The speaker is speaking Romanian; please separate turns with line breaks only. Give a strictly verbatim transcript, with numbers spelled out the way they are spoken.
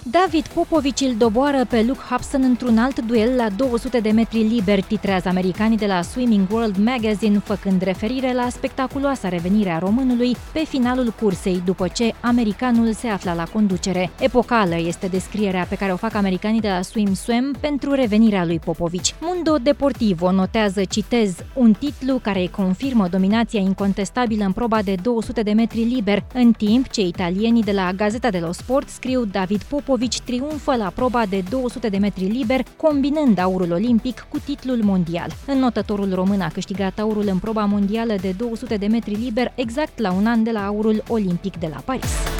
David Popovici îl doboară pe Luke Hobson într-un alt duel la două sute de metri liber, titrează americanii de la Swimming World Magazine, făcând referire la spectaculoasa revenire a românului pe finalul cursei, după ce americanul se afla la conducere. Epocală este descrierea pe care o fac americanii de la Swim Swam pentru revenirea lui Popovici. Mundo Deportivo notează, citez, un titlu care îi confirmă dominația incontestabilă în proba de două sute de metri liber, în timp ce italienii de la Gazzetta dello Sport scriu David Popovici triumfă la proba de două sute de metri liber, combinând aurul olimpic cu titlul mondial. Înnotătorul român a câștigat aurul în proba mondială de două sute de metri liber exact la un an de la aurul olimpic de la Paris.